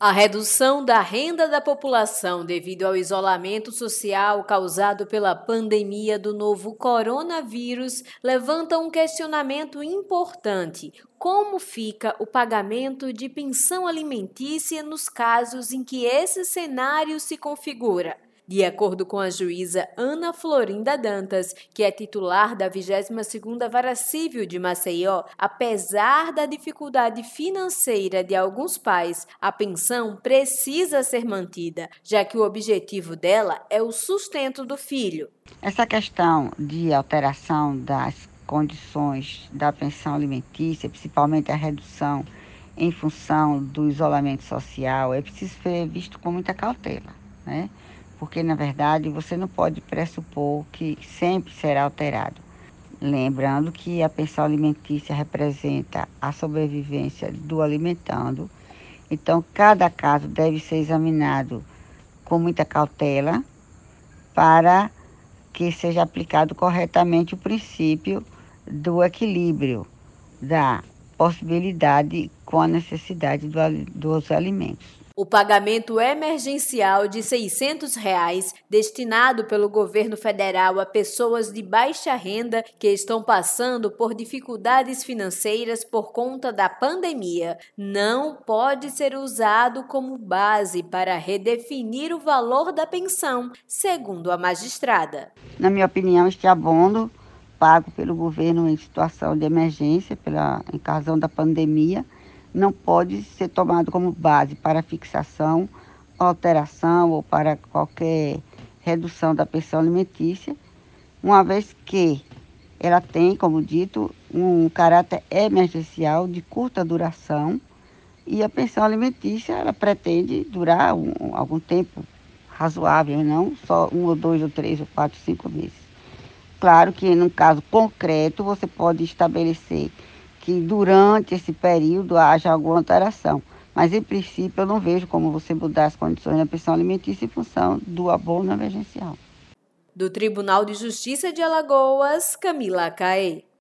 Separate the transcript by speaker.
Speaker 1: A redução da renda da população devido ao isolamento social causado pela pandemia do novo coronavírus levanta um questionamento importante: como fica o pagamento de pensão alimentícia nos casos em que esse cenário se configura? De acordo com a juíza Ana Florinda Dantas, que é titular da 22ª Vara Civil de Maceió, apesar da dificuldade financeira de alguns pais, a pensão precisa ser mantida, já que o objetivo dela é o sustento do filho.
Speaker 2: Essa questão de alteração das condições da pensão alimentícia, principalmente a redução em função do isolamento social, é preciso ser visto com muita cautela, né? Porque, na verdade, você não pode pressupor que sempre será alterado. Lembrando que a pensão alimentícia representa a sobrevivência do alimentando, então cada caso deve ser examinado com muita cautela para que seja aplicado corretamente o princípio do equilíbrio, da possibilidade com a necessidade dos alimentos.
Speaker 1: O pagamento emergencial de R$ 600 destinado pelo governo federal a pessoas de baixa renda que estão passando por dificuldades financeiras por conta da pandemia não pode ser usado como base para redefinir o valor da pensão, segundo a magistrada.
Speaker 2: Na minha opinião, este abono pago pelo governo em situação de emergência, em razão da pandemia, não pode ser tomado como base para fixação, alteração ou para qualquer redução da pensão alimentícia, uma vez que ela tem, como dito, um caráter emergencial de curta duração e a pensão alimentícia ela pretende durar algum tempo razoável, não só 1 ou 2 ou 3 ou 4, 5 meses. Claro que, num caso concreto, você pode estabelecer que durante esse período haja alguma alteração. Mas, em princípio, eu não vejo como você mudar as condições da pensão alimentícia em função do abono emergencial.
Speaker 1: Do Tribunal de Justiça de Alagoas, Camila Caê.